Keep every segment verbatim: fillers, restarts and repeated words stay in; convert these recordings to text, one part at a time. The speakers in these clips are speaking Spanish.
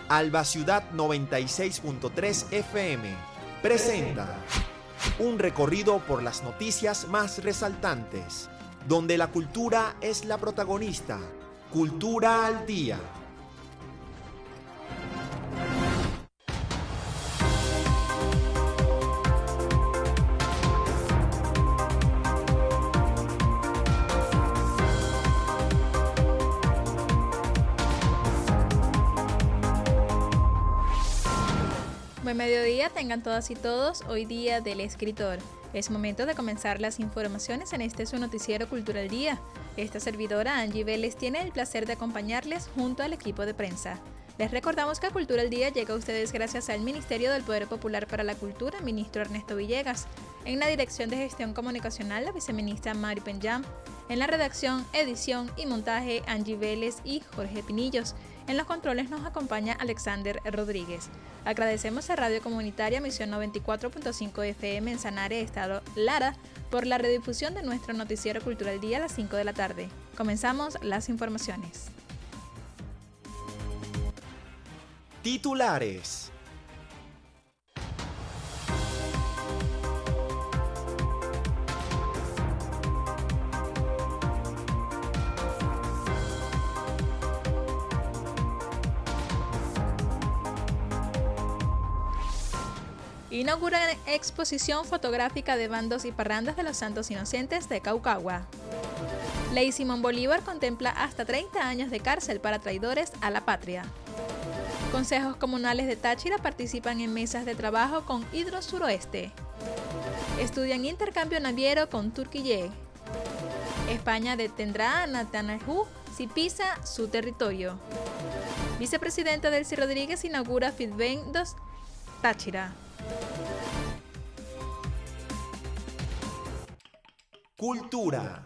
Alba Ciudad noventa y seis punto tres F M presenta un recorrido por las noticias más resaltantes, donde la cultura es la protagonista. Cultura al día. Buen mediodía, tengan todas y todos, hoy día del escritor. Es momento de comenzar las informaciones en este su noticiero Cultura al Día. Esta servidora, Angie Vélez, tiene el placer de acompañarles junto al equipo de prensa. Les recordamos que Cultura al Día llega a ustedes gracias al Ministerio del Poder Popular para la Cultura, ministro Ernesto Villegas. En la Dirección de Gestión Comunicacional, la viceministra Mari Penyam. En la redacción, edición y montaje, Angie Vélez y Jorge Pinillos. En los controles nos acompaña Alexander Rodríguez. Agradecemos a Radio Comunitaria Misión noventa y cuatro punto cinco F M en Sanare, Estado Lara, por la redifusión de nuestro noticiero Cultural Día a las cinco de la tarde. Comenzamos las informaciones. Titulares. Inauguran exposición fotográfica de bandos y parrandas de los Santos Inocentes de Caucagua. Ley Simón Bolívar contempla hasta treinta años de cárcel para traidores a la patria. Consejos comunales de Táchira participan en mesas de trabajo con Hidro Suroeste. Estudian intercambio naviero con Turquía. España detendrá a Netanyahu si pisa su territorio. Vicepresidenta Delcy Rodríguez inaugura FitBen dos Táchira. Cultura.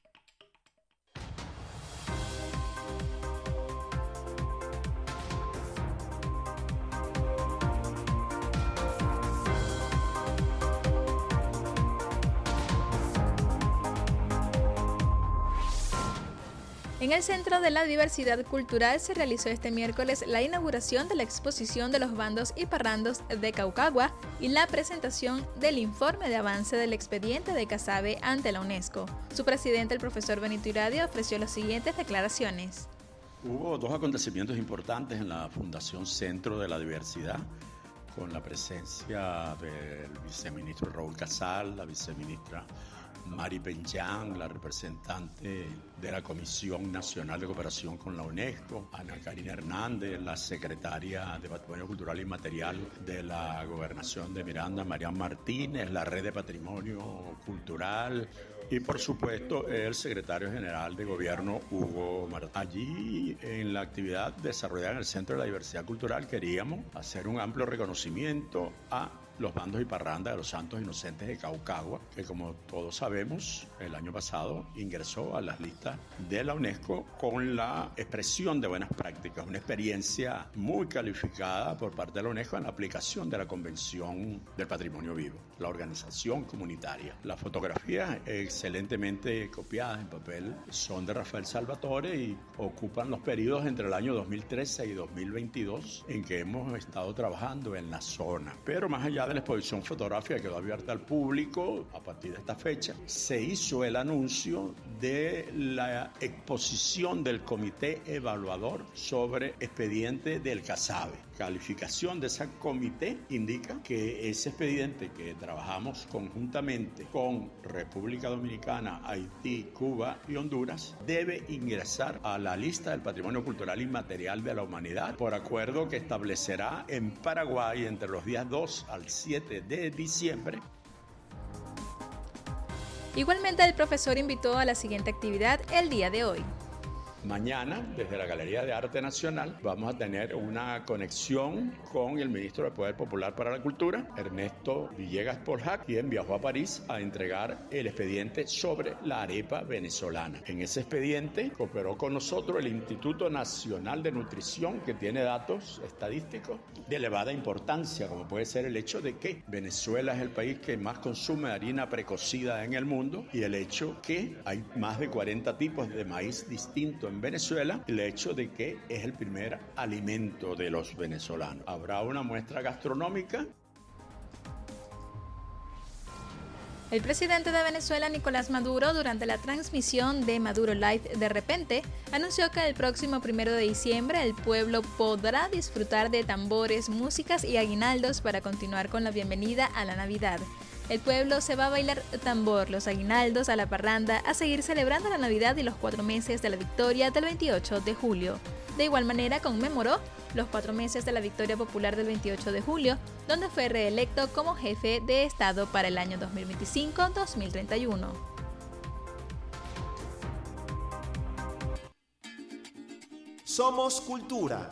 En el Centro de la Diversidad Cultural se realizó este miércoles la inauguración de la exposición de los bandos y parrandos de Caucagua y la presentación del informe de avance del expediente de Casabe ante la UNESCO. Su presidente, el profesor Benito Iradio, ofreció las siguientes declaraciones. Hubo dos acontecimientos importantes en la Fundación Centro de la Diversidad, con la presencia del viceministro Raúl Casal, la viceministra Mari Penyam, la representante de la Comisión Nacional de Cooperación con la UNESCO, Ana Karina Hernández, la secretaria de Patrimonio Cultural Inmaterial de la Gobernación de Miranda, Marian Martínez, la Red de Patrimonio Cultural y, por supuesto, el secretario general de Gobierno, Hugo Martínez. Allí, en la actividad desarrollada en el Centro de la Diversidad Cultural, queríamos hacer un amplio reconocimiento a los bandos y parrandas de los Santos Inocentes de Caucagua, que como todos sabemos, el año pasado ingresó a las listas de la UNESCO con la expresión de buenas prácticas, una experiencia muy calificada por parte de la UNESCO en la aplicación de la Convención del Patrimonio Vivo, la organización comunitaria. Las fotografías excelentemente copiadas en papel son de Rafael Salvatore y ocupan los periodos entre el año dos mil trece y dos mil veintidós en que hemos estado trabajando en la zona. Pero más allá de la exposición fotográfica que quedó abierta al público a partir de esta fecha, se hizo el anuncio de la exposición del Comité Evaluador sobre expediente del Casabe. Calificación de ese comité indica que ese expediente que trabajamos conjuntamente con República Dominicana, Haití, Cuba y Honduras debe ingresar a la lista del Patrimonio Cultural Inmaterial de la Humanidad por acuerdo que establecerá en Paraguay entre los días dos al siete de diciembre. Igualmente, el profesor invitó a la siguiente actividad el día de hoy. Mañana, desde la Galería de Arte Nacional, vamos a tener una conexión con el ministro del Poder Popular para la Cultura, Ernesto Villegas Porjac, quien viajó a París a entregar el expediente sobre la arepa venezolana. En ese expediente cooperó con nosotros el Instituto Nacional de Nutrición, que tiene datos estadísticos de elevada importancia, como puede ser el hecho de que Venezuela es el país que más consume harina precocida en el mundo y el hecho que hay más de cuarenta tipos de maíz distintos en Venezuela, el hecho de que es el primer alimento de los venezolanos. Habrá una muestra gastronómica. El presidente de Venezuela, Nicolás Maduro, durante la transmisión de Maduro Live de repente, anunció que el próximo primero de diciembre el pueblo podrá disfrutar de tambores, músicas y aguinaldos para continuar con la bienvenida a la Navidad. El pueblo se va a bailar tambor, los aguinaldos, a la parranda, a seguir celebrando la Navidad y los cuatro meses de la victoria del veintiocho de julio. De igual manera conmemoró los cuatro meses de la victoria popular del veintiocho de julio, donde fue reelecto como jefe de Estado para el año dos mil veinticinco a dos mil treinta y uno. Somos Cultura.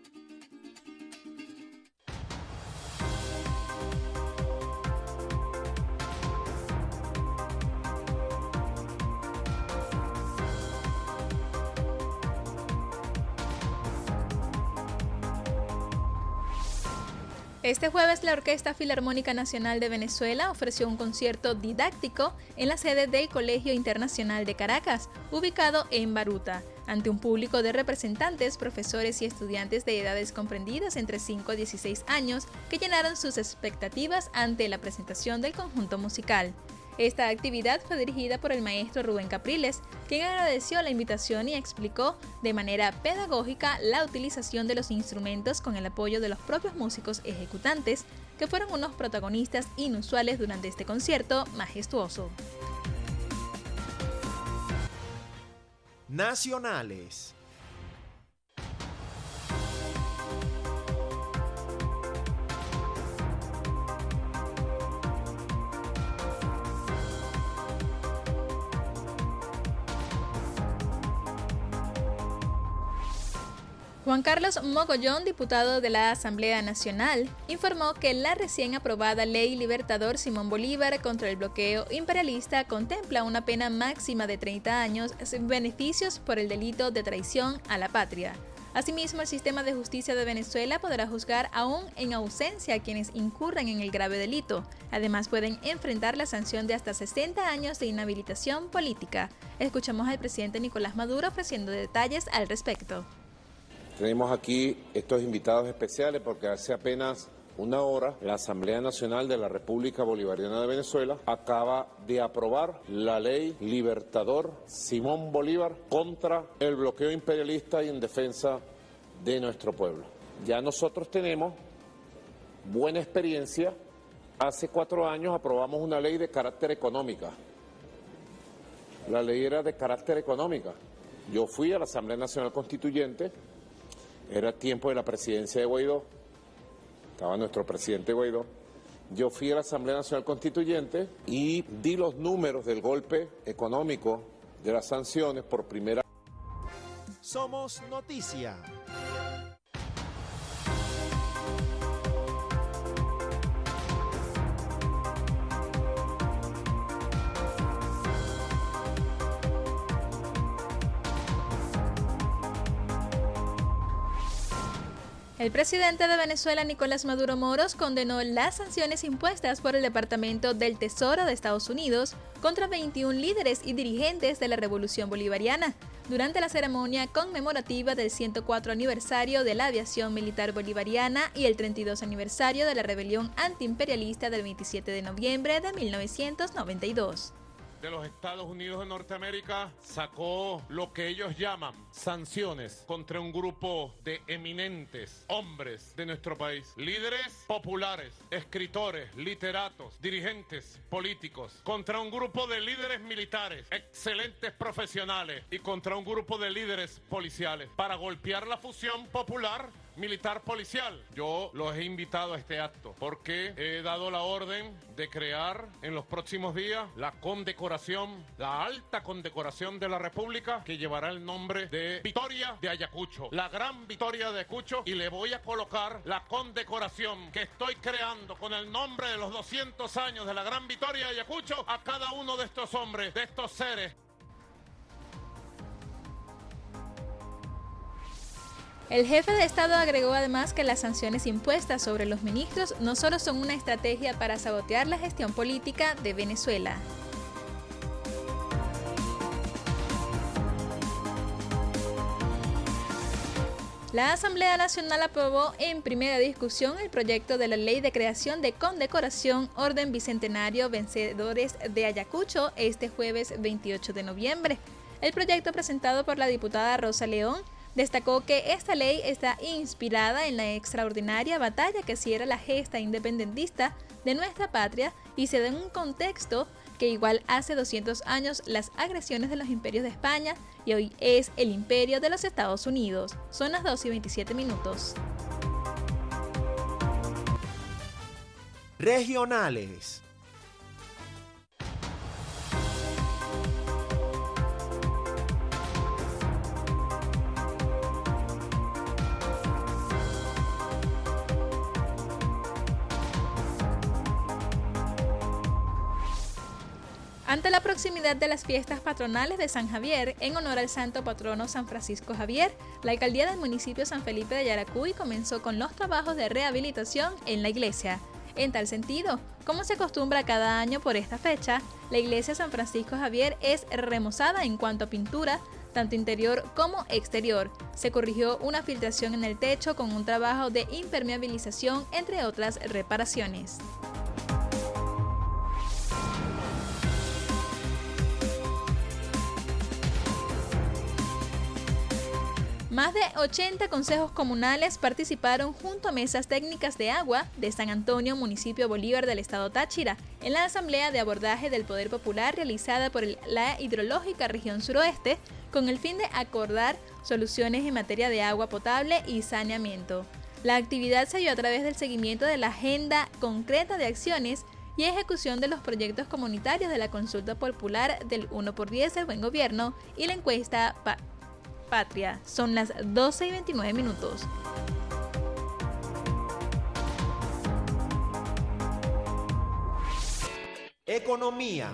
Este jueves la Orquesta Filarmónica Nacional de Venezuela ofreció un concierto didáctico en la sede del Colegio Internacional de Caracas, ubicado en Baruta, ante un público de representantes, profesores y estudiantes de edades comprendidas entre cinco a dieciséis años que llenaron sus expectativas ante la presentación del conjunto musical. Esta actividad fue dirigida por el maestro Rubén Capriles, quien agradeció la invitación y explicó de manera pedagógica la utilización de los instrumentos con el apoyo de los propios músicos ejecutantes, que fueron unos protagonistas inusuales durante este concierto majestuoso. Nacionales. Juan Carlos Mogollón, diputado de la Asamblea Nacional, informó que la recién aprobada Ley Libertador Simón Bolívar contra el bloqueo imperialista contempla una pena máxima de treinta años sin beneficios por el delito de traición a la patria. Asimismo, el sistema de justicia de Venezuela podrá juzgar aún en ausencia a quienes incurran en el grave delito. Además, pueden enfrentar la sanción de hasta sesenta años de inhabilitación política. Escuchamos al presidente Nicolás Maduro ofreciendo detalles al respecto. Tenemos aquí estos invitados especiales porque hace apenas una hora la Asamblea Nacional de la República Bolivariana de Venezuela acaba de aprobar la Ley Libertador Simón Bolívar contra el bloqueo imperialista y en defensa de nuestro pueblo. Ya nosotros tenemos buena experiencia. Hace cuatro años aprobamos una ley de carácter económica. La ley era de carácter económica. Yo fui a la Asamblea Nacional Constituyente. Era tiempo de la presidencia de Guaidó, estaba nuestro presidente Guaidó. Yo fui a la Asamblea Nacional Constituyente y di los números del golpe económico de las sanciones por primera vez. Somos Noticia. El presidente de Venezuela, Nicolás Maduro Moros, condenó las sanciones impuestas por el Departamento del Tesoro de Estados Unidos contra veintiún líderes y dirigentes de la Revolución Bolivariana durante la ceremonia conmemorativa del ciento cuatro aniversario de la aviación militar bolivariana y el treinta y dos aniversario de la rebelión antiimperialista del veintisiete de noviembre de mil novecientos noventa y dos. De los Estados Unidos de Norteamérica sacó lo que ellos llaman sanciones contra un grupo de eminentes hombres de nuestro país, líderes populares, escritores, literatos, dirigentes políticos, contra un grupo de líderes militares, excelentes profesionales y contra un grupo de líderes policiales para golpear la fusión popular militar policial. Yo los he invitado a este acto porque he dado la orden de crear en los próximos días la condecoración, la alta condecoración de la República, que llevará el nombre de Victoria de Ayacucho, la gran Victoria de Ayacucho, y le voy a colocar la condecoración que estoy creando con el nombre de los doscientos años de la gran Victoria de Ayacucho a cada uno de estos hombres, de estos seres. El jefe de Estado agregó además que las sanciones impuestas sobre los ministros no solo son una estrategia para sabotear la gestión política de Venezuela. La Asamblea Nacional aprobó en primera discusión el proyecto de la Ley de Creación de Condecoración Orden Bicentenario Vencedores de Ayacucho este jueves veintiocho de noviembre. El proyecto presentado por la diputada Rosa León destacó que esta ley está inspirada en la extraordinaria batalla que cierra la gesta independentista de nuestra patria y se da en un contexto que igual hace doscientos años las agresiones de los imperios de España y hoy es el imperio de los Estados Unidos. Son las dos y veintisiete minutos. Regionales. Ante la proximidad de las fiestas patronales de San Javier, en honor al santo patrono San Francisco Javier, la alcaldía del municipio San Felipe de Yaracuy comenzó con los trabajos de rehabilitación en la iglesia. En tal sentido, como se acostumbra cada año por esta fecha, la iglesia San Francisco Javier es remozada en cuanto a pintura, tanto interior como exterior. Se corrigió una filtración en el techo con un trabajo de impermeabilización, entre otras reparaciones. Más de ochenta consejos comunales participaron junto a mesas técnicas de agua de San Antonio, municipio Bolívar del estado Táchira, en la asamblea de abordaje del Poder Popular realizada por la Hidrológica Región Suroeste, con el fin de acordar soluciones en materia de agua potable y saneamiento. La actividad se dio a través del seguimiento de la agenda concreta de acciones y ejecución de los proyectos comunitarios de la consulta popular del uno por diez del Buen Gobierno y la encuesta pa Patria. Son las doce y veintinueve minutos. Economía.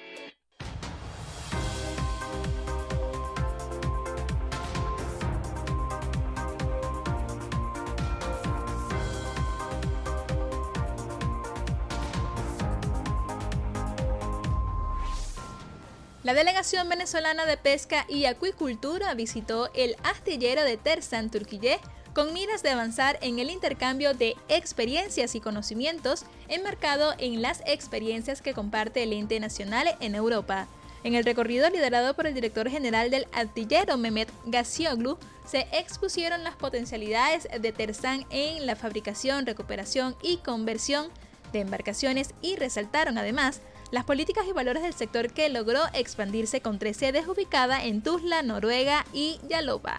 La delegación venezolana de pesca y acuicultura visitó el astillero de Tersan, Turquillé, con miras de avanzar en el intercambio de experiencias y conocimientos enmarcado en las experiencias que comparte el ente nacional en Europa. En el recorrido liderado por el director general del astillero, Mehmet Gazioglu, se expusieron las potencialidades de Tersan en la fabricación, recuperación y conversión de embarcaciones y resaltaron además las políticas y valores del sector que logró expandirse con tres sedes ubicadas en Tuzla, Noruega y Yalova.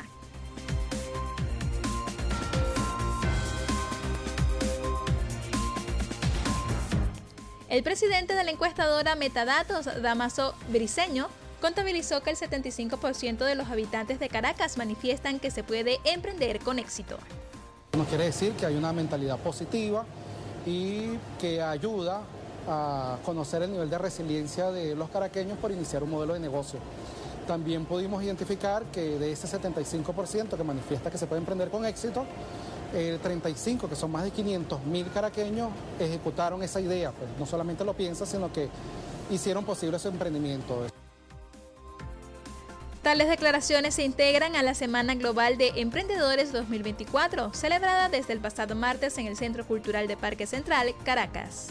El presidente de la encuestadora Metadatos, Damaso Briceño, contabilizó que el setenta y cinco por ciento de los habitantes de Caracas manifiestan que se puede emprender con éxito. Nos quiere decir que hay una mentalidad positiva y que ayuda a conocer el nivel de resiliencia de los caraqueños por iniciar un modelo de negocio. También pudimos identificar que de ese setenta y cinco por ciento que manifiesta que se puede emprender con éxito, el treinta y cinco por ciento, que son más de quinientos mil caraqueños, ejecutaron esa idea. Pues no solamente lo piensan, sino que hicieron posible su emprendimiento. Tales declaraciones se integran a la Semana Global de Emprendedores dos mil veinticuatro, celebrada desde el pasado martes en el Centro Cultural de Parque Central, Caracas.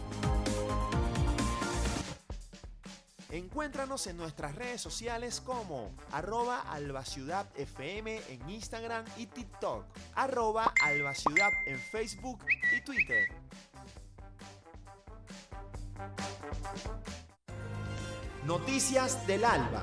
Encuéntranos en nuestras redes sociales como arroba albaciudadfm en Instagram y TikTok, arroba albaciudad en Facebook y Twitter. Noticias del Alba.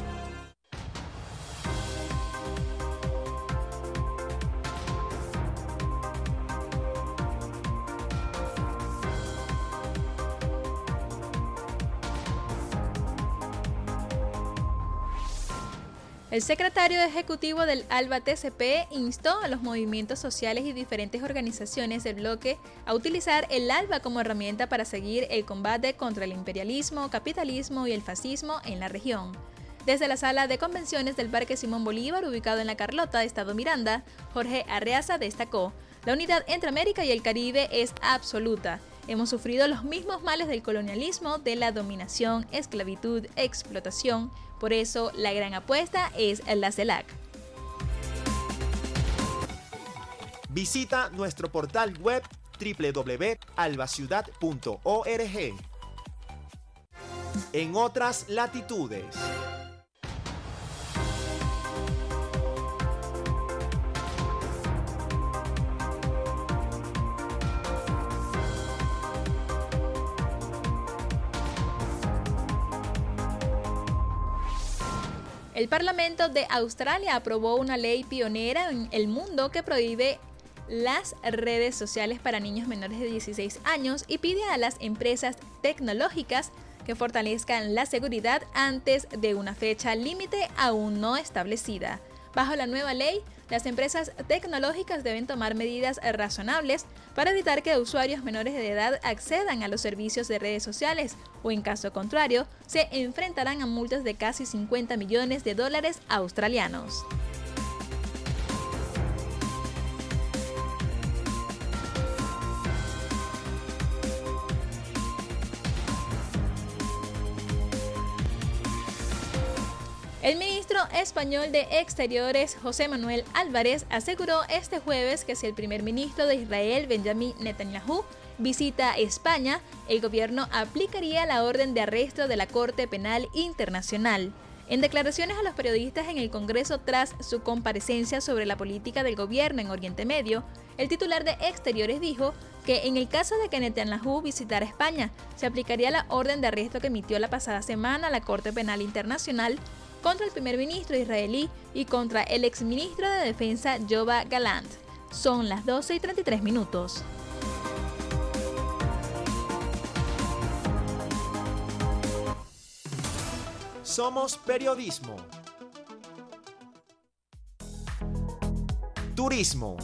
El secretario ejecutivo del ALBA T C P instó a los movimientos sociales y diferentes organizaciones del bloque a utilizar el ALBA como herramienta para seguir el combate contra el imperialismo, capitalismo y el fascismo en la región. Desde la sala de convenciones del Parque Simón Bolívar, ubicado en La Carlota, Estado Miranda, Jorge Arreaza destacó: la unidad entre América y el Caribe es absoluta. Hemos sufrido los mismos males del colonialismo, de la dominación, esclavitud, explotación. Por eso, la gran apuesta es la CELAC. Visita nuestro portal web doble u doble u doble u punto albaciudad punto org. En otras latitudes. El Parlamento de Australia aprobó una ley pionera en el mundo que prohíbe las redes sociales para niños menores de dieciséis años y pide a las empresas tecnológicas que fortalezcan la seguridad antes de una fecha límite aún no establecida. Bajo la nueva ley, las empresas tecnológicas deben tomar medidas razonables para evitar que usuarios menores de edad accedan a los servicios de redes sociales o, en caso contrario, se enfrentarán a multas de casi cincuenta millones de dólares australianos. El ministro español de Exteriores, José Manuel Álvarez, aseguró este jueves que si el primer ministro de Israel, Benjamin Netanyahu, visita España, el gobierno aplicaría la orden de arresto de la Corte Penal Internacional. En declaraciones a los periodistas en el Congreso tras su comparecencia sobre la política del gobierno en Oriente Medio, el titular de Exteriores dijo que en el caso de que Netanyahu visitara España, se aplicaría la orden de arresto que emitió la pasada semana la Corte Penal Internacional contra el primer ministro israelí y contra el exministro de Defensa Yoav Gallant. Son las doce y treinta y tres minutos. Somos periodismo. Turismo.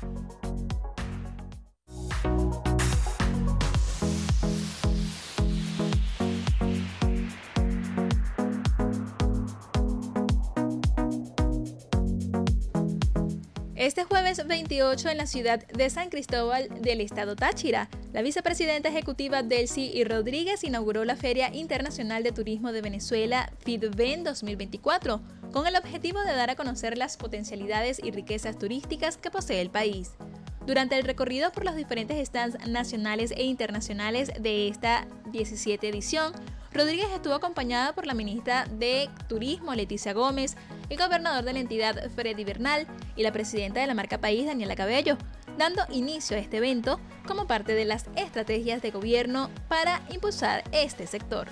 Este jueves veintiocho en la ciudad de San Cristóbal del estado Táchira, la vicepresidenta ejecutiva Delcy Rodríguez inauguró la Feria Internacional de Turismo de Venezuela FITVEN dos mil veinticuatro, con el objetivo de dar a conocer las potencialidades y riquezas turísticas que posee el país. Durante el recorrido por los diferentes stands nacionales e internacionales de esta diecisiete edición, Rodríguez estuvo acompañada por la ministra de Turismo, Leticia Gómez, el gobernador de la entidad, Freddy Bernal, y la presidenta de la marca País, Daniela Cabello, dando inicio a este evento como parte de las estrategias de gobierno para impulsar este sector.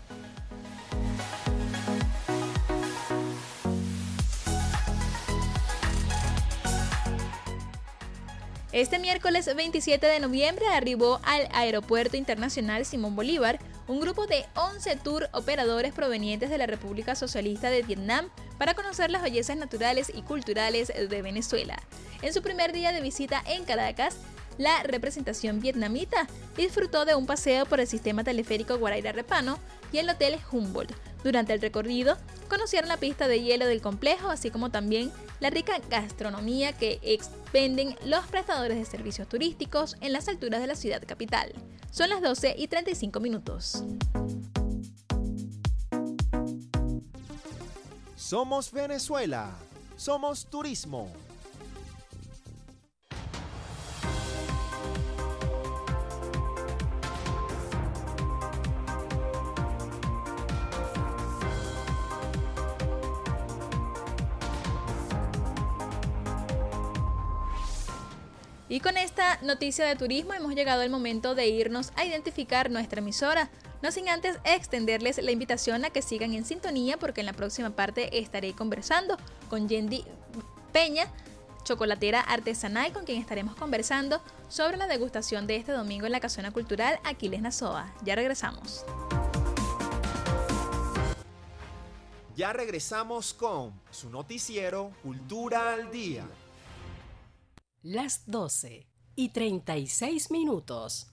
Este miércoles veintisiete de noviembre arribó al Aeropuerto Internacional Simón Bolívar un grupo de once tour operadores provenientes de la República Socialista de Vietnam para conocer las bellezas naturales y culturales de Venezuela. En su primer día de visita en Caracas, la representación vietnamita disfrutó de un paseo por el sistema teleférico Guaraíra Repano y el Hotel Humboldt. Durante el recorrido, conocieron la pista de hielo del complejo, así como también la rica gastronomía que expenden los prestadores de servicios turísticos en las alturas de la ciudad capital. Son las doce y treinta y cinco minutos. Somos Venezuela. Somos turismo. Y con esta noticia de turismo hemos llegado al momento de irnos a identificar nuestra emisora, no sin antes extenderles la invitación a que sigan en sintonía porque en la próxima parte estaré conversando con Yendi Peña, chocolatera artesanal, con quien estaremos conversando sobre la degustación de este domingo en la Casona Cultural Aquiles Nazoa. Ya regresamos. Ya regresamos con su noticiero Cultura al Día. Las doce y treinta y seis minutos.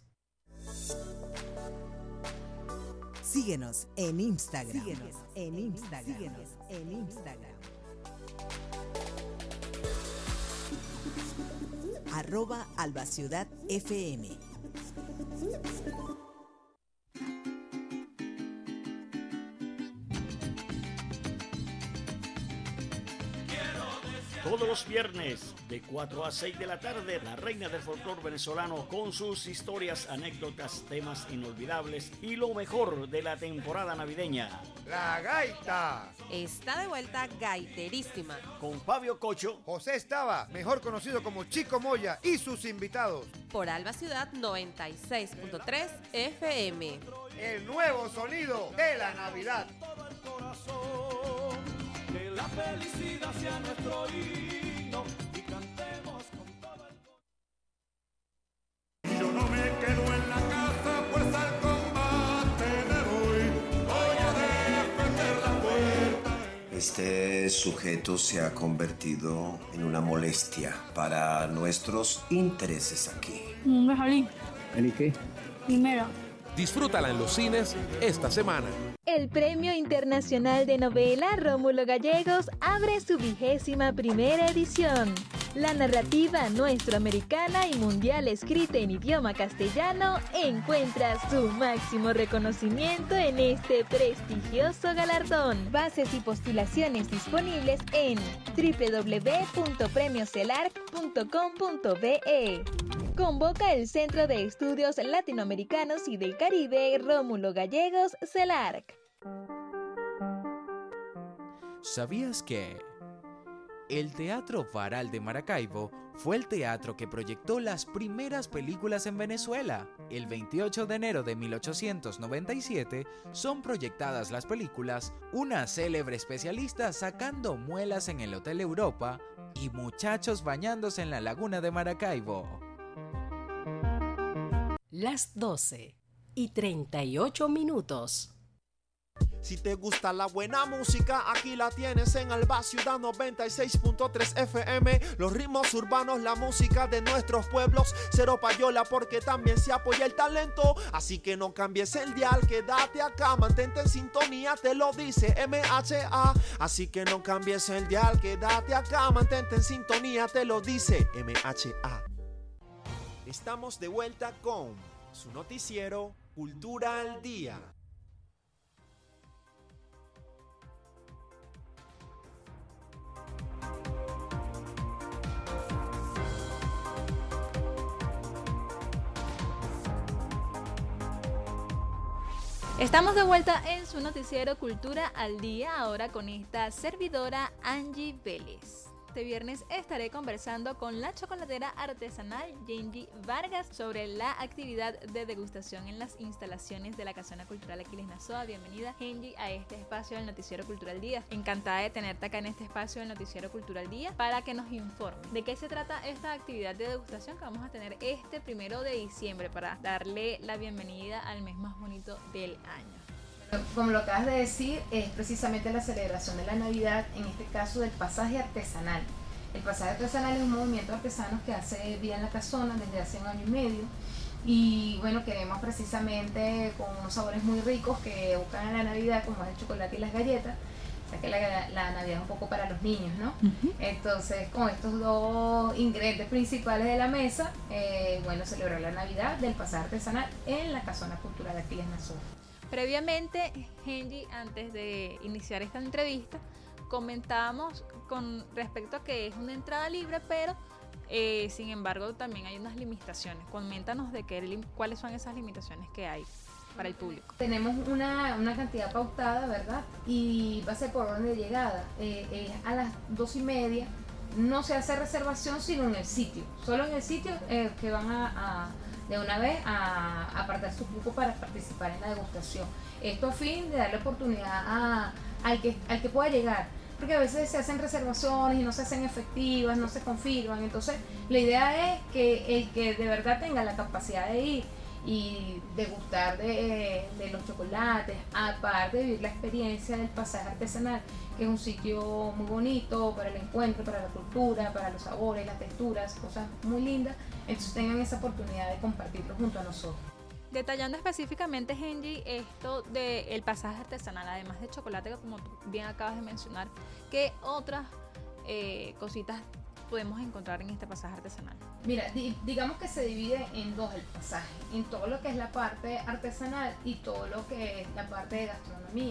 Síguenos en Instagram. Síguenos en Instagram. Síguenos en Instagram. Arroba Albaciudad F M. Todos los viernes de cuatro a seis de la tarde, la reina del folclor venezolano con sus historias, anécdotas, temas inolvidables y lo mejor de la temporada navideña. La Gaita. Está de vuelta Gaiterísima. Con Fabio Cocho, José Estaba, mejor conocido como Chico Moya, y sus invitados. Por Alba Ciudad noventa y seis punto tres F M. El nuevo sonido de la Navidad. Que la felicidad sea nuestro himno y cantemos con todo el... Yo no me quedo en la casa, pues al combate me voy. Voy a defender la puerta. Este sujeto se ha convertido en una molestia para nuestros intereses aquí. No, Jalí. ¿Y qué? Primero. Disfrútala en los cines esta semana. El Premio Internacional de Novela Rómulo Gallegos abre su vigésima primera edición. La narrativa nuestroamericana y mundial escrita en idioma castellano encuentra su máximo reconocimiento en este prestigioso galardón. Bases y postulaciones disponibles en doble u doble u doble u punto premio celarc punto com punto be. Convoca el Centro de Estudios Latinoamericanos y del Caribe Rómulo Gallegos CELARC. ¿Sabías que el Teatro Varal de Maracaibo fue el teatro que proyectó las primeras películas en Venezuela? El veintiocho de enero de mil ochocientos noventa y siete son proyectadas las películas Una célebre especialista sacando muelas en el Hotel Europa y Muchachos bañándose en la laguna de Maracaibo. Las doce y treinta y ocho minutos. Si te gusta la buena música, aquí la tienes en Alba Ciudad noventa y seis punto tres F M. Los ritmos urbanos, la música de nuestros pueblos. Cero payola porque también se apoya el talento. Así que no cambies el dial, quédate acá, mantente en sintonía, te lo dice M H A. Así que no cambies el dial, quédate acá, mantente en sintonía, te lo dice M H A. Estamos de vuelta con su noticiero Cultura al Día. Estamos de vuelta en su noticiero Cultura al Día, ahora con esta servidora Angie Vélez. Este viernes estaré conversando con la chocolatera artesanal Genji Vargas sobre la actividad de degustación en las instalaciones de la Casona Cultural Aquiles Nazoa. Bienvenida, Genji, a este espacio del Noticiero Cultural Día. Encantada de tenerte acá en este espacio del Noticiero Cultural Día para que nos informe de qué se trata esta actividad de degustación que vamos a tener este primero de diciembre para darle la bienvenida al mes más bonito del año. Como lo acabas de decir, es precisamente la celebración de la Navidad, en este caso del pasaje artesanal. El pasaje artesanal es un movimiento artesano que hace vida en la casona desde hace un año y medio. Y bueno, queremos precisamente con unos sabores muy ricos que evocan a la Navidad, como es el chocolate y las galletas. O sea que la, la Navidad es un poco para los niños, ¿no? Uh-huh. Entonces, con estos dos ingredientes principales de la mesa, eh, bueno, celebrar la Navidad del pasaje artesanal en la Casona Cultural de Aquiles Nazoa. Previamente, Genji, antes de iniciar esta entrevista, comentábamos con respecto a que es una entrada libre, pero eh, sin embargo también hay unas limitaciones. Coméntanos de qué, cuáles son esas limitaciones que hay para el público. Tenemos una, una cantidad pautada, ¿verdad? Y va a ser por orden de llegada. Eh, eh, a las dos y media no se hace reservación, sino en el sitio. Solo en el sitio eh, que van a... a de una vez a, a apartar su cupo para participar en la degustación. Esto a fin de darle oportunidad a, al, que, al que pueda llegar, porque a veces se hacen reservaciones y no se hacen efectivas, no se confirman. Entonces la idea es que el que de verdad tenga la capacidad de ir y degustar de, de los chocolates, aparte de vivir la experiencia del pasaje artesanal, que es un sitio muy bonito para el encuentro, para la cultura, para los sabores, las texturas, cosas muy lindas. Entonces tengan esa oportunidad de compartirlo junto a nosotros. Detallando específicamente, Genji, esto del pasaje artesanal, además de chocolate, como tú bien acabas de mencionar, ¿qué otras eh, cositas podemos encontrar en este pasaje artesanal? Mira, di, digamos que se divide en dos el pasaje, en todo lo que es la parte artesanal y todo lo que es la parte de gastronomía.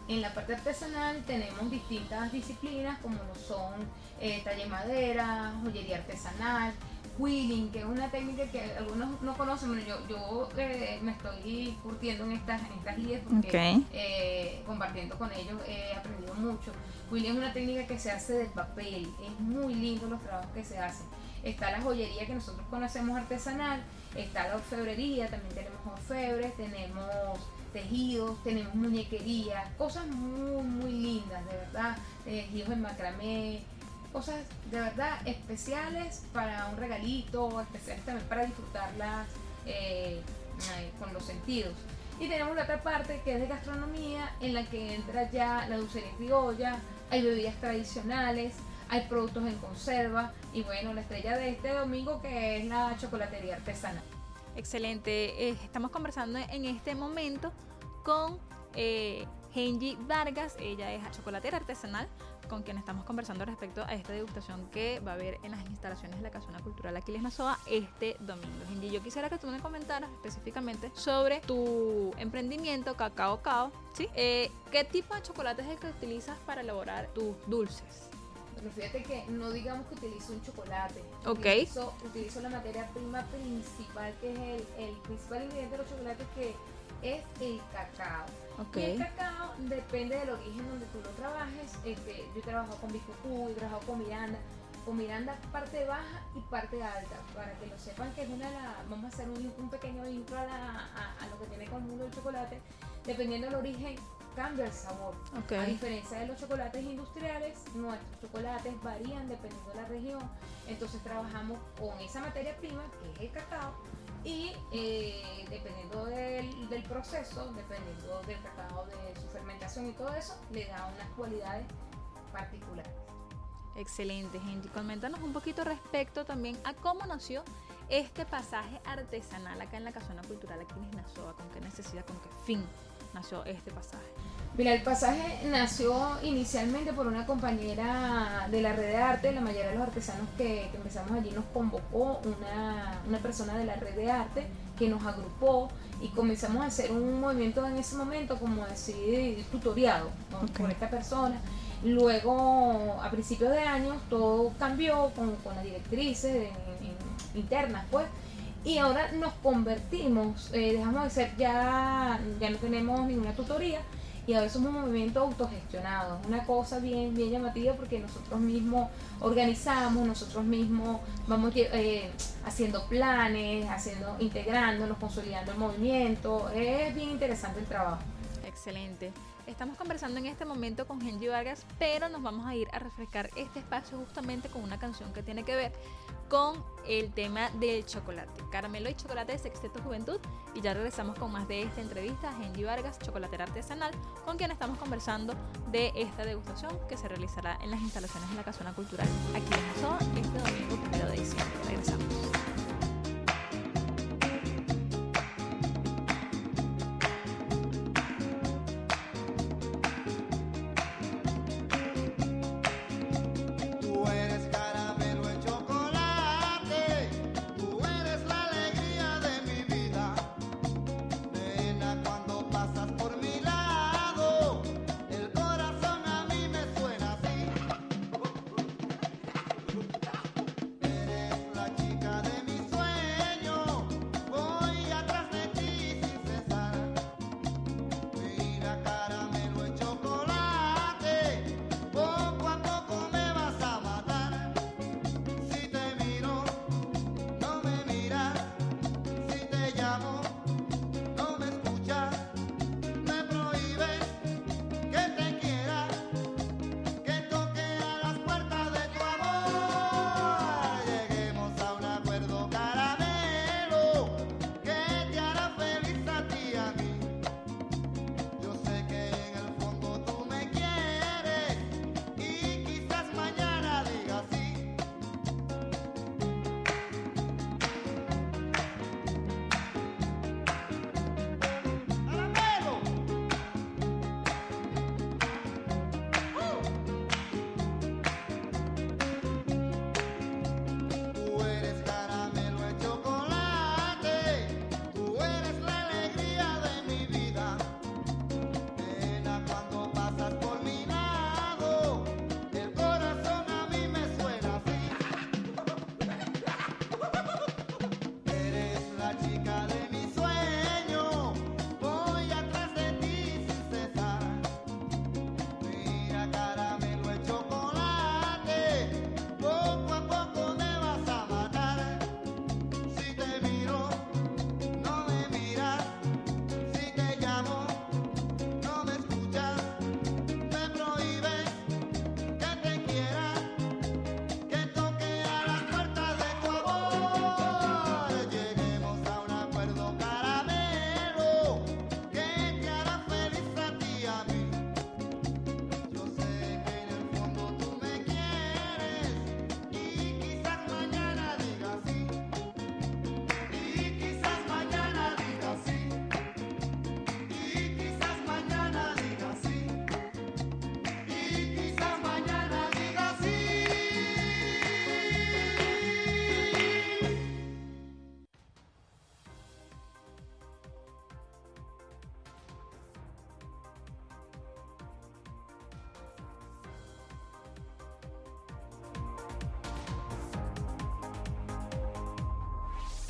En la parte artesanal tenemos distintas disciplinas como lo son eh, talle madera, joyería artesanal, quilling, que es una técnica que algunos no conocen. Bueno, yo, yo eh, me estoy curtiendo en estas, en estas guías porque Okay. eh, compartiendo con ellos he aprendido mucho. Quilling es una técnica que se hace del papel, es muy lindo los trabajos que se hacen. Está la joyería que nosotros conocemos artesanal, está la orfebrería, también tenemos orfebres, tenemos tejidos, tenemos muñequería, cosas muy muy lindas, de verdad, tejidos en macramé, cosas de verdad especiales para un regalito, especiales también para disfrutarlas eh, eh, con los sentidos. Y tenemos la otra parte que es de gastronomía, en la que entra ya la dulcería criolla, hay bebidas tradicionales, hay productos en conserva y bueno, la estrella de este domingo que es la chocolatería artesanal. Excelente, eh, estamos conversando en este momento con eh, Henji Vargas, ella es chocolatera artesanal, con quien estamos conversando respecto a esta degustación que va a haber en las instalaciones de la Casona Cultural Aquiles Nazoa este domingo. Henji, yo quisiera que tú me comentaras específicamente sobre tu emprendimiento Cacao Cao, ¿sí? Eh, ¿Qué tipo de chocolate es el que utilizas para elaborar tus dulces? Bueno, fíjate que no digamos que utilizo un chocolate. Ok. Utilizo, utilizo la materia prima principal, que es el, el principal ingrediente de los chocolates, que es el cacao. Ok. Y el cacao depende del origen donde tú lo trabajes. Este, yo he trabajado con Biscucú, he trabajado con Miranda. Con Miranda parte baja y parte alta, para que lo sepan, que es una de las, vamos a hacer un, un pequeño intro a, la, a, a lo que tiene con el mundo del chocolate. Dependiendo del origen, cambia el sabor. Okay. A diferencia de los chocolates industriales, nuestros chocolates varían dependiendo de la región. Entonces trabajamos con esa materia prima, que es el cacao, y eh, dependiendo del, del proceso, dependiendo del cacao, de su fermentación y todo eso, le da unas cualidades particulares. Excelente, Henji. Coméntanos un poquito respecto también a cómo nació este pasaje artesanal acá en la Casona Cultural Aquiles Nazoa. ¿Con qué necesidad, con qué fin nació este pasaje? Mira, el pasaje nació inicialmente por una compañera de la red de arte. La mayoría de los artesanos que, que empezamos allí nos convocó una, una persona de la red de arte que nos agrupó y comenzamos a hacer un movimiento en ese momento, como decir, tutoriado, ¿no? Okay. Por esta persona. Luego, a principios de años, todo cambió con, con las directrices en, en, internas, pues. Y ahora nos convertimos, eh, dejamos de ser ya, ya no tenemos ninguna tutoría y ahora somos un movimiento autogestionado. Es una cosa bien, bien llamativa porque nosotros mismos organizamos, nosotros mismos vamos eh, haciendo planes, haciendo, integrándonos, consolidando el movimiento. Es bien interesante el trabajo. Excelente. Estamos conversando en este momento con Henji Vargas, pero nos vamos a ir a refrescar este espacio justamente con una canción que tiene que ver con el tema del chocolate. Caramelo y chocolate de Sexteto Juventud. Y ya regresamos con más de esta entrevista a Henji Vargas, chocolatera artesanal, con quien estamos conversando de esta degustación que se realizará en las instalaciones de la Casona Cultural aquí en Nazoa este domingo primero de diciembre. Regresamos. Chica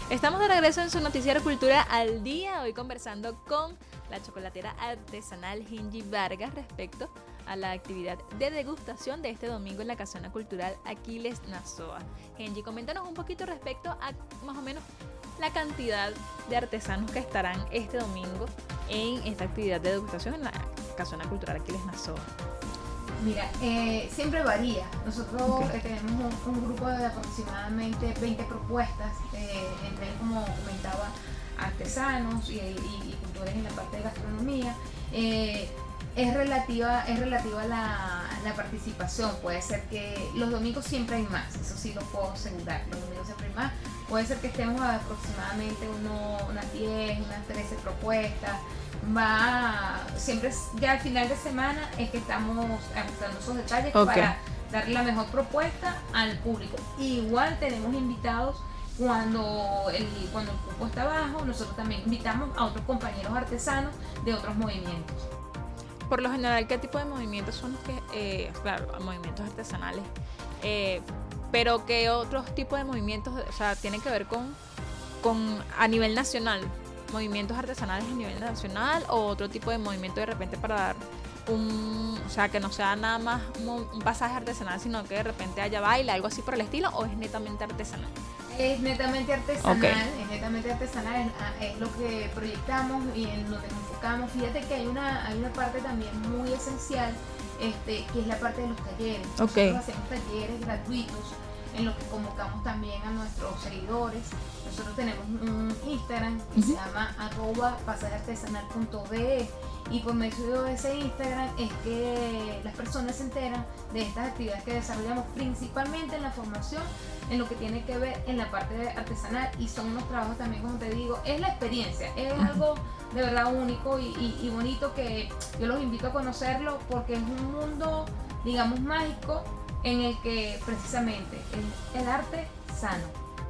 Estamos de regreso en su noticiero Cultura al Día, hoy conversando con la chocolatera artesanal Genji Vargas respecto a la actividad de degustación de este domingo en la Casona Cultural Aquiles Nazoa. Genji, coméntanos un poquito respecto a más o menos la cantidad de artesanos que estarán este domingo en esta actividad de degustación en la Casona Cultural Aquiles Nazoa. Mira, eh, siempre varía. Nosotros Okay. eh, tenemos un, un grupo de aproximadamente veinte propuestas, eh, entre, como comentaba, artesanos y, y, y cultores en la parte de gastronomía. Eh, es relativa, es relativa la, la participación. Puede ser que los domingos siempre hay más, eso sí lo puedo asegurar. Los domingos siempre hay más. Puede ser que estemos a aproximadamente uno, unas diez, unas trece propuestas. Va siempre es- ya al final de semana es que estamos ajustando esos detalles Ok. para darle la mejor propuesta al público. Igual tenemos invitados cuando el, cuando el cupo está bajo, nosotros también invitamos a otros compañeros artesanos de otros movimientos. Por lo general, ¿qué tipo de movimientos son los que, eh, claro, movimientos artesanales, eh, pero qué otros tipos de movimientos, o sea, tienen que ver con, con a nivel nacional, movimientos artesanales a nivel nacional o otro tipo de movimiento de repente para dar un, o sea, que no sea nada más un, un pasaje artesanal, sino que de repente haya baile, algo así por el estilo, o es netamente artesanal? Es netamente artesanal, Ok. es netamente artesanal, es, es lo que proyectamos y en lo que nos enfocamos. Fíjate que hay una, hay una parte también muy esencial, este, que es la parte de los talleres. Ok. Nosotros hacemos talleres gratuitos en los que convocamos también a nuestros seguidores. Nosotros tenemos un Instagram que se llama arroba pasajeartesanal punto be y por medio de ese Instagram es que las personas se enteran de estas actividades que desarrollamos principalmente en la formación, en lo que tiene que ver en la parte artesanal, y son unos trabajos también, como te digo, es la experiencia, es algo de verdad único y, y- y bonito que yo los invito a conocerlo porque es un mundo, digamos, mágico en el que precisamente el, el arte sano.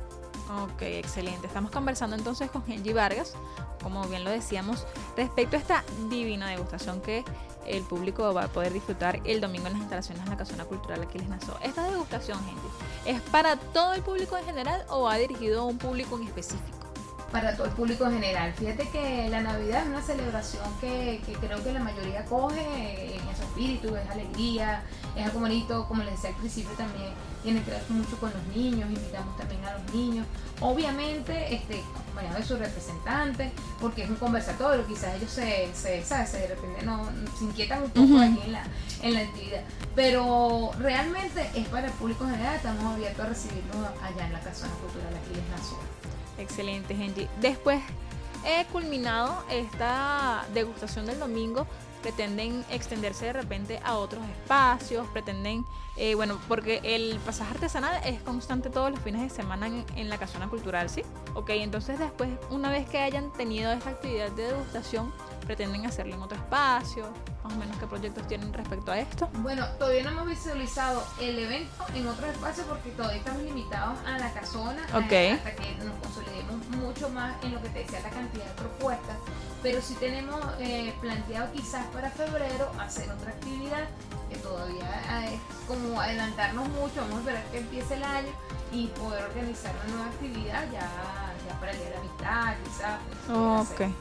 Ok, excelente. Estamos conversando entonces con Genji Vargas, como bien lo decíamos, respecto a esta divina degustación que el público va a poder disfrutar el domingo en las instalaciones de la Casona Cultural Aquiles Nazoa. Esta degustación, Genji, ¿es para todo el público en general o va dirigido a un público en específico? Para todo el público en general. Fíjate que la Navidad es una celebración que, que creo que la mayoría coge en ese espíritu, es alegría, es algo bonito, como les decía al principio también, tiene que ver mucho con los niños, invitamos también a los niños, obviamente este, acompañado de sus representantes, porque es un conversatorio, quizás ellos se, se, ¿sabes? se de repente no, se inquietan un poco Ujú. aquí en la, en la actividad, pero realmente es para el público en general, estamos abiertos a recibirlos allá en la Casona Cultural Aquiles Nazoa. Excelente, Genji. Después he culminado esta degustación del domingo, pretenden extenderse de repente a otros espacios, pretenden, eh, bueno, porque el pasaje artesanal es constante todos los fines de semana en, en la Casona Cultural, ¿sí? Ok, entonces después, una vez que hayan tenido esta actividad de degustación, pretenden hacerlo en otro espacio, más o menos qué proyectos tienen respecto a esto. Bueno, todavía no hemos visualizado el evento en otros espacios porque todavía estamos limitados a la casona, Ok. eh, hasta que nos consolidemos mucho más en lo que te decía la cantidad de propuestas, pero sí tenemos eh, planteado quizás para febrero hacer otra actividad que todavía es como adelantarnos mucho, vamos a esperar que empiece el año y poder organizar una nueva actividad ya, ya para el Día de la Amistad, quizás. pues, pudiera Ok, ser.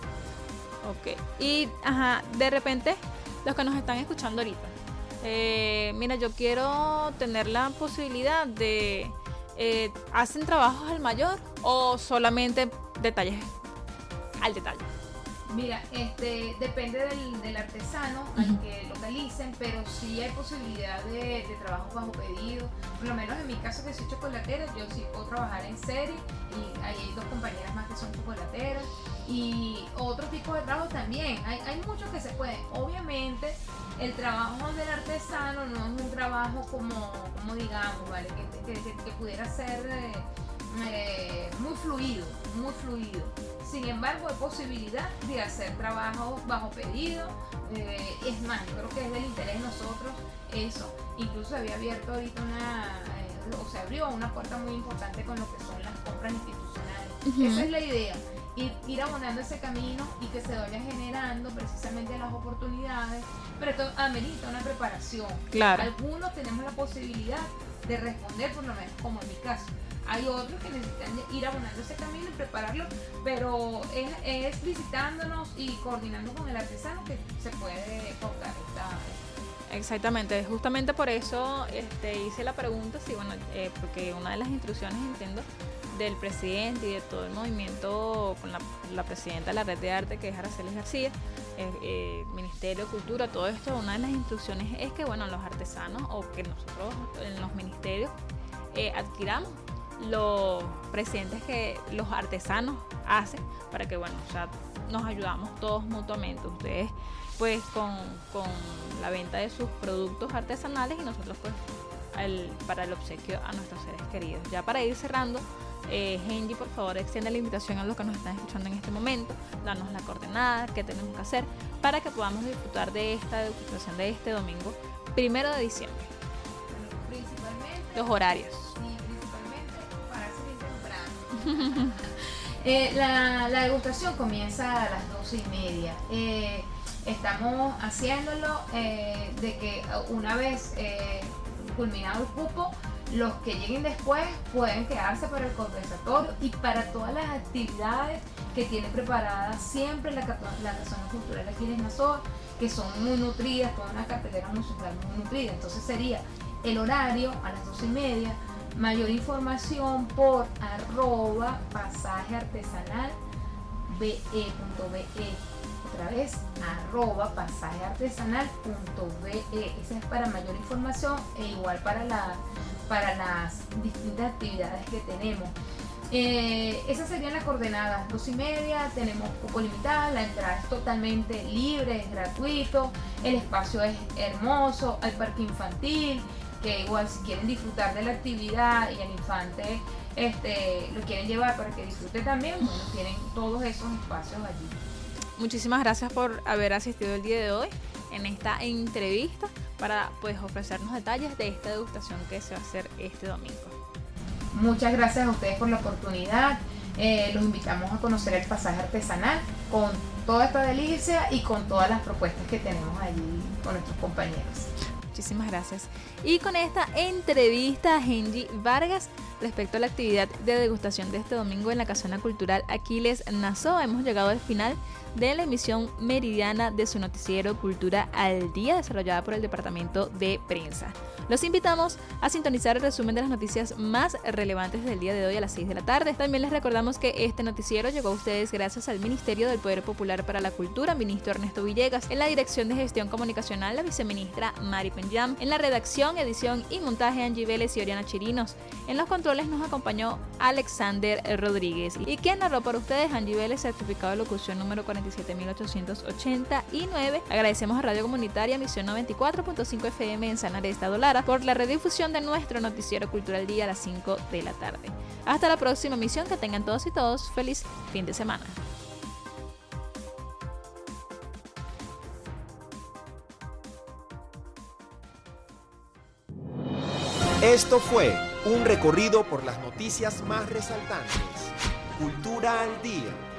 ok. Y, ajá, de repente, los que nos están escuchando ahorita, eh, mira, yo quiero tener la posibilidad de, eh, ¿hacen trabajos al mayor o solamente detalles al detalle? Mira, este, depende del, del artesano al que localicen, pero sí hay posibilidad de, de trabajos bajo pedido. Por lo menos en mi caso, que soy chocolatera, yo sí puedo trabajar en serie y ahí hay dos compañeras más que son chocolateras y otro tipo de trabajo también. Hay, hay muchos que se pueden. Obviamente, el trabajo del artesano no es un trabajo como, como digamos, ¿vale? Que, que, que, que pudiera ser eh, eh, muy fluido, muy fluido. Sin embargo, hay posibilidad de hacer trabajos bajo pedido. Eh, es más, yo creo que es del interés de nosotros eso. Incluso se había abierto ahorita una, eh, o se abrió una puerta muy importante con lo que son las compras institucionales. Ujú. Esa es la idea, ir, ir abonando ese camino y que se vaya generando precisamente las oportunidades. Pero esto amerita una preparación. Claro. Algunos tenemos la posibilidad de responder, por lo menos como en mi caso. Hay otros que necesitan ir abonando ese camino y prepararlo, pero es, es visitándonos y coordinando con el artesano que se puede pautar esta. Exactamente, justamente por eso este, hice la pregunta, sí, bueno, eh, porque una de las instrucciones, entiendo, del presidente y de todo el movimiento con la, la presidenta de la Red de Arte, que es Aracelis García, eh, eh, Ministerio de Cultura, todo esto, una de las instrucciones es que, bueno, los artesanos o que nosotros en los ministerios eh, adquiramos los presentes que los artesanos hacen para que, bueno, o sea, nos ayudamos todos mutuamente. Ustedes pues con, con la venta de sus productos artesanales y nosotros pues el, para el obsequio a nuestros seres queridos. Ya para ir cerrando, eh, Henry, por favor, extiende la invitación a los que nos están escuchando en este momento, danos la coordenada, qué tenemos que hacer para que podamos disfrutar de esta degustación de este domingo primero de diciembre. Bueno, principalmente los horarios. Sí, principalmente pararse bien temprano. eh, la, la degustación comienza a las doce y media. Eh, Estamos haciéndolo eh, de que una vez eh, culminado el cupo, los que lleguen después pueden quedarse para el conversatorio y para todas las actividades que tiene preparadas siempre la, la Casona Cultural aquí en Esnazor, que son muy nutridas, toda una cartelera musical muy nutrida. Entonces sería el horario a las doce y media. Mayor información por arroba pasaje artesanal be punto be. Otra vez, arroba pasaje artesanal punto be. Esa es para mayor información e igual para, la, para las distintas actividades que tenemos. Eh, esas serían las coordenadas. Dos y media, tenemos cupo limitado, la entrada es totalmente libre, es gratuito, el espacio es hermoso, hay parque infantil, que igual si quieren disfrutar de la actividad y el infante este, lo quieren llevar para que disfrute también, bueno, tienen todos esos espacios allí. Muchísimas gracias por haber asistido el día de hoy en esta entrevista para pues ofrecernos detalles de esta degustación que se va a hacer este domingo. Muchas gracias a ustedes por la oportunidad. Eh, los invitamos a conocer el pasaje artesanal con toda esta delicia y con todas las propuestas que tenemos allí con nuestros compañeros. Muchísimas gracias. Y con esta entrevista a Henry Vargas respecto a la actividad de degustación de este domingo en la Casona Cultural Aquiles Nassau, hemos llegado al final de la emisión meridiana de su noticiero Cultura al Día, desarrollada por el Departamento de Prensa. Los invitamos a sintonizar el resumen de las noticias más relevantes del día de hoy a las seis de la tarde. También les recordamos que este noticiero llegó a ustedes gracias al Ministerio del Poder Popular para la Cultura, ministro Ernesto Villegas, en la Dirección de Gestión Comunicacional, la viceministra Mari Penyam, en la redacción, edición y montaje Angie Vélez y Oriana Chirinos. En los controles nos acompañó Alexander Rodríguez. Y quien narró para ustedes, Angie Vélez, certificado de locución número cuarenta y siete mil ochocientos ochenta y nueve. Agradecemos a Radio Comunitaria Misión noventa y cuatro punto cinco F M en San Estado Lara por la redifusión de nuestro noticiero Cultural Día a las cinco de la tarde. Hasta la próxima emisión, que tengan todos y todos feliz fin de semana. Esto fue un recorrido por las noticias más resaltantes. Cultura al Día.